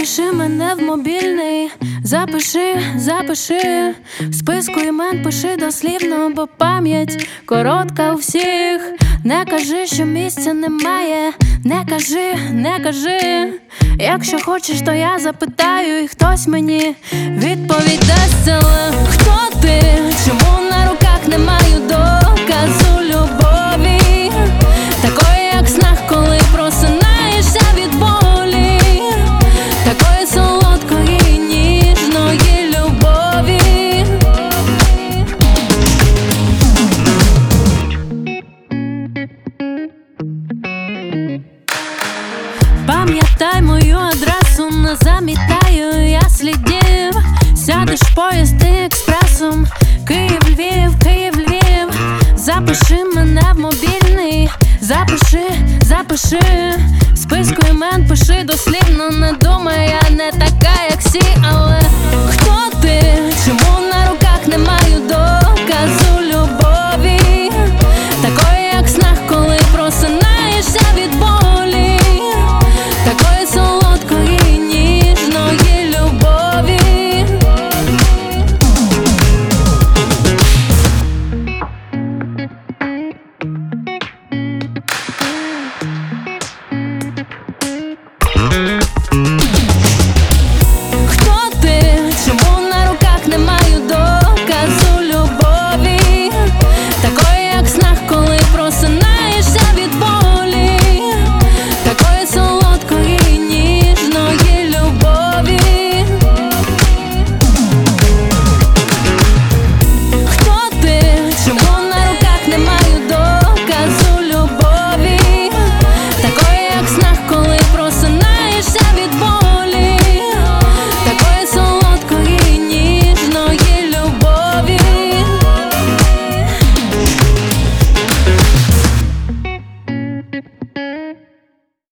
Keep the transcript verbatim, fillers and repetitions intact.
Запиши мене в мобільний, запиши, запиши, в списку імен пиши дослівно, бо пам'ять коротка у всіх. Не кажи, що місця немає, не кажи, не кажи. Якщо хочеш, то я запитаю, і хтось мені відповідь дасть. Але хто ти? Чому на руках не маю доказу любові? Такої, як снах, коли просинаєшся від болі, такої солодкої, ніжної любові. Пам'ятай мою адресу, не замітаю я слідів. Сядеш в поїзд експресом, Київ, Львів, Київ, Львів. Запиши мене в мобільний, запиши, запиши, в списку імен пиши дослівно. Не думай, я не така, як всі, але